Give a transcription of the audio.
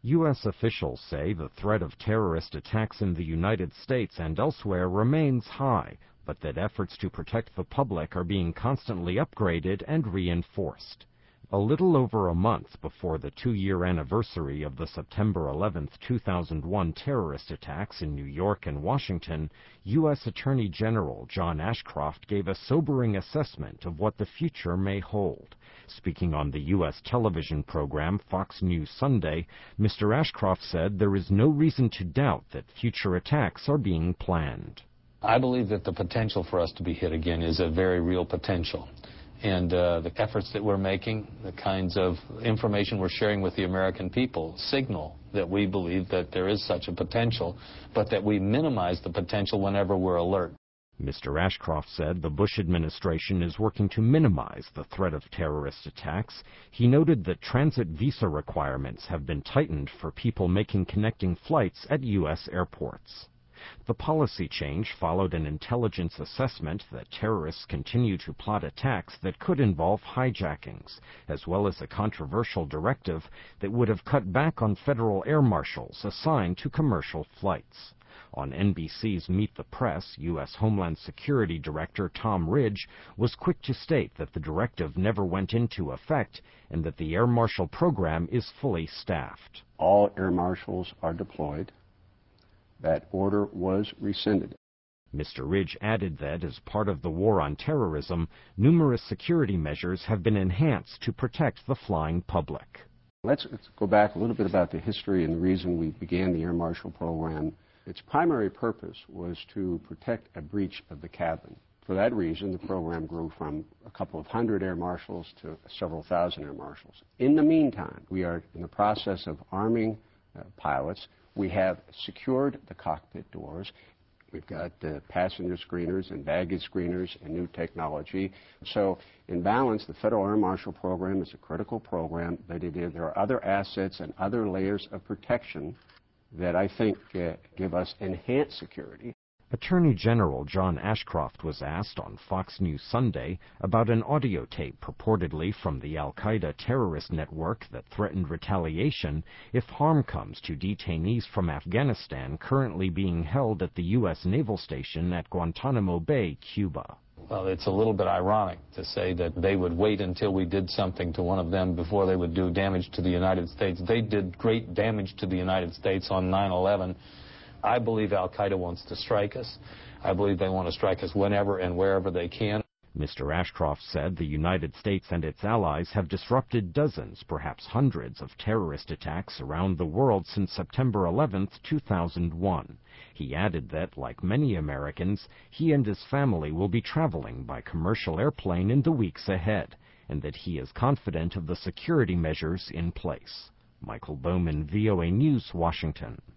U.S. officials say the threat of terrorist attacks in the United States and elsewhere remains high, but that efforts to protect the public are being constantly upgraded and reinforced. A little over a month before the 2-year anniversary of the September 11, 2001 terrorist attacks in New York and Washington, U.S. Attorney General John Ashcroft gave a sobering assessment of what the future may hold. Speaking on the U.S. television program Fox News Sunday, Mr. Ashcroft said there is no reason to doubt that future attacks are being planned. I believe that the potential for us to be hit again is a very real potential. And the efforts that we're making, the kinds of information we're sharing with the American people signal that we believe that there is such a potential, but that we minimize the potential whenever we're alert. Mr. Ashcroft said the Bush administration is working to minimize the threat of terrorist attacks. He noted that transit visa requirements have been tightened for people making connecting flights at U.S. airports. The policy change followed an intelligence assessment that terrorists continue to plot attacks that could involve hijackings, as well as a controversial directive that would have cut back on federal air marshals assigned to commercial flights. On NBC's Meet the Press, U.S. Homeland Security Director Tom Ridge was quick to state that the directive never went into effect and that the air marshal program is fully staffed. All air marshals are deployed. That order was rescinded. Mr. Ridge added that, as part of the war on terrorism, numerous security measures have been enhanced to protect the flying public. Let's go back a little bit about the history and the reason we began the Air Marshal program. Its primary purpose was to protect a breach of the cabin. For that reason, the program grew from a couple of hundred air marshals to several thousand air marshals. In the meantime, we are in the process of arming pilots. We have secured the cockpit doors. We've got passenger screeners and baggage screeners and new technology. So, in balance, the Federal Air Marshal program is a critical program, but there are other assets and other layers of protection that I think give us enhanced security. Attorney General John Ashcroft was asked on Fox News Sunday about an audio tape purportedly from the al-Qaeda terrorist network that threatened retaliation if harm comes to detainees from Afghanistan currently being held at the U.S. naval station at Guantanamo Bay, Cuba. Well, it's a little bit ironic to say that they would wait until we did something to one of them before they would do damage to the United States. They did great damage to the United States on 9/11. I believe al-Qaeda wants to strike us. I believe they want to strike us whenever and wherever they can. Mr. Ashcroft said the United States and its allies have disrupted dozens, perhaps hundreds, of terrorist attacks around the world since September 11, 2001. He added that, like many Americans, he and his family will be traveling by commercial airplane in the weeks ahead, and that he is confident of the security measures in place. Michael Bowman, VOA News, Washington.